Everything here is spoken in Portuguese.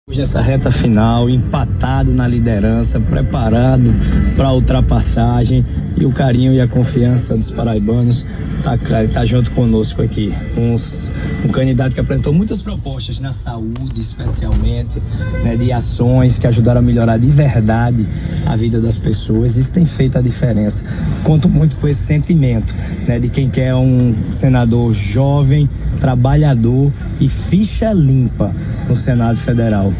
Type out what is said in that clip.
Hoje nessa reta final, empatado na liderança, preparado para a ultrapassagem, e o carinho e a confiança dos paraibanos tá junto conosco aqui. Um candidato que apresentou muitas propostas na saúde, especialmente, né, de ações que ajudaram a melhorar de verdade a vida das pessoas. Isso tem feito a diferença. Conto muito com esse sentimento, né, de quem quer um senador jovem, trabalhador e ficha limpa no Senado Federal.